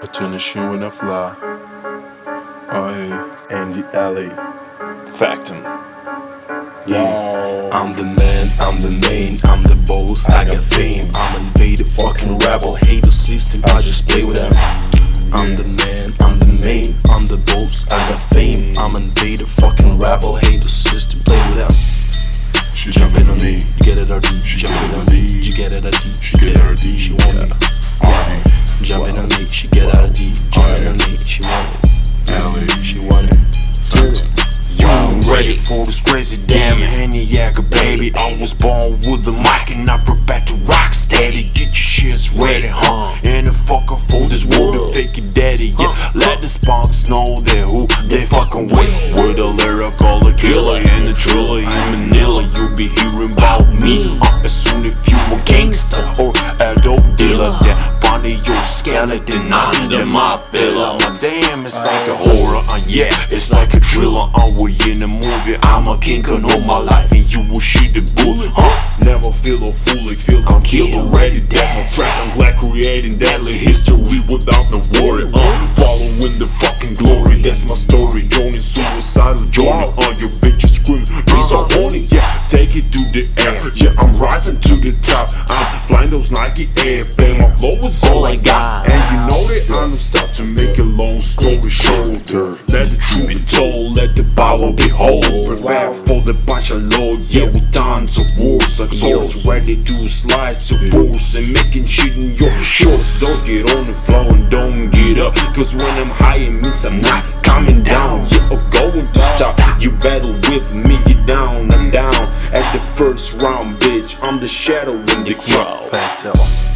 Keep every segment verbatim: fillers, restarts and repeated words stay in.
turn the shit when I fly. Oh hey, Andy Alley. Factum. Yeah, I'm the man, I'm the main, I'm the boss, I got fame. I'm invaded fucking rebel, hate the system, I just play with them. I'm the man, I'm the main, I'm the boss, I got fame. I'm invaded fucking rebel, hate the system, play with them. She jumping on me, you get it R D, she jumping on me, you get it R D, she get it R D, she want me. Jumping on me, she get it R D, jumping on me, she want it, she want it. I'm ready for this crazy damn Henny Yaga, baby. I was born with the mic and I prepare to rock steady. Get your shits ready, huh? And a fucker for this world to fake it daddy. Yeah, let the sparks know that who they fucking with. With a lyrical a killer and a thriller in Manila. You'll be hearing about me uh, as soon if you a gangster or a dope dealer. Then find your skeleton under my pillow. My damn, it's like a horror, uh, yeah, it's like a thriller. Uh, we in a movie, I'm a king of all my life, and you will shoot the bull, huh? Never feel a fool, like feel I'm killed already. That's my track, I'm glad creating deadly history without no worry. Uh, following the fucking glory, that's my story. Joining suicidal journey, on your bitches scream, be so horny, yeah. Take it to the air, yeah. I'm rising to the top. I'm flying those Nike Air, play my flow is all I got, and you know that I'm stop to make a long story short. Let the truth be told, let the power be whole. Prepare for the punch of load, yeah, with tons of wars like swords, ready to slice your force and making shit in your shorts. Don't get on the floor and don't get up, cause when I'm high it means I'm not coming down. Yeah, I'm going to stop, you battle with me, get down and down at the first round, bitch. I'm the shadow in the crowd. Factum.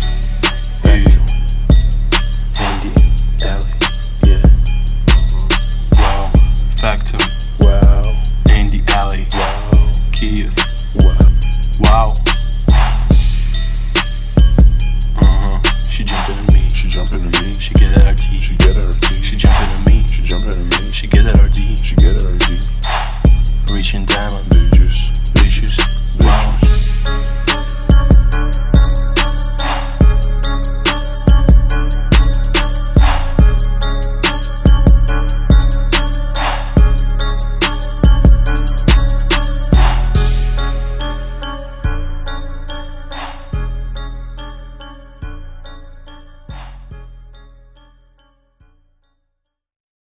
Andy Alley. Yeah. Wow. Factum. Wow. Andy Alley. Wow. Kiev. Wow. Wow. Uh-huh. She jumping on me. She jumping on me. She get at R T. She get at R T. She jumping on me. She jumping on me. She get at R D. She get at R D. Reaching diamond.